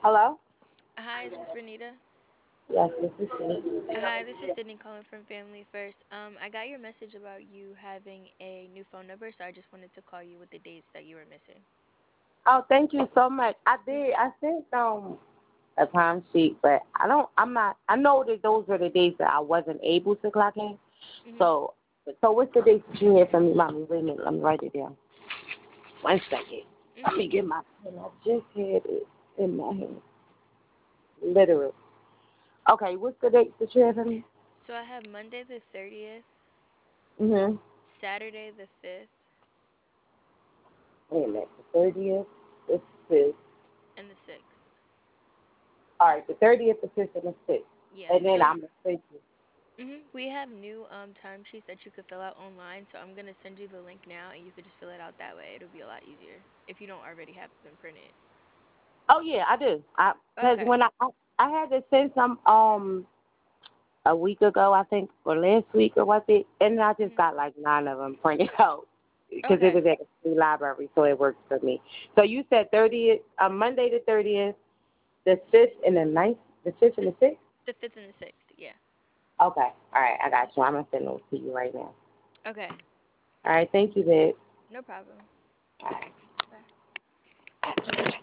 Hello? Hi, is this Renita? Yes, this is she. Hi, this is Sydney calling from Family First. I got your message about you having a new phone number, so I just wanted to call you with the dates that you were missing. Oh, thank you so much. I Mhm. did. I sent a time sheet, but I'm not. I know that those are the days that I wasn't able to clock in. Mhm. So, what's the dates that you had from me, mommy? Wait a minute. Let me write it down. One second. Let Mhm. me get my pen. I just had it in my hand. Literally. Okay. What's the dates that you have for me? So I have Monday the 30th, Mhm. Saturday the 5th, Wait a minute. The 30th. The 5th. and the 6th. All right. The 30th, the 5th, and the 6th. Yeah. And then So I'm gonna send you. we have new timesheets that you could fill out online. So I'm gonna send you the link now, and you could just fill it out that way. It'll be a lot easier if you don't already have them printed. Oh yeah, I do. Because Okay. when I had to send some a week ago, I think, or last week or what it, and I just Mhm. got like 9 of them printed out because it Okay. was at the free library, so it worked for me. So you said 30th, Monday the 30th, the 5th and the ninth, the 5th and the 6th. The 5th and the 6th. Yeah. Okay, all right, I got you. I'm gonna send those to you right now. Okay. All right, thank you, babe. No problem. All right. Bye.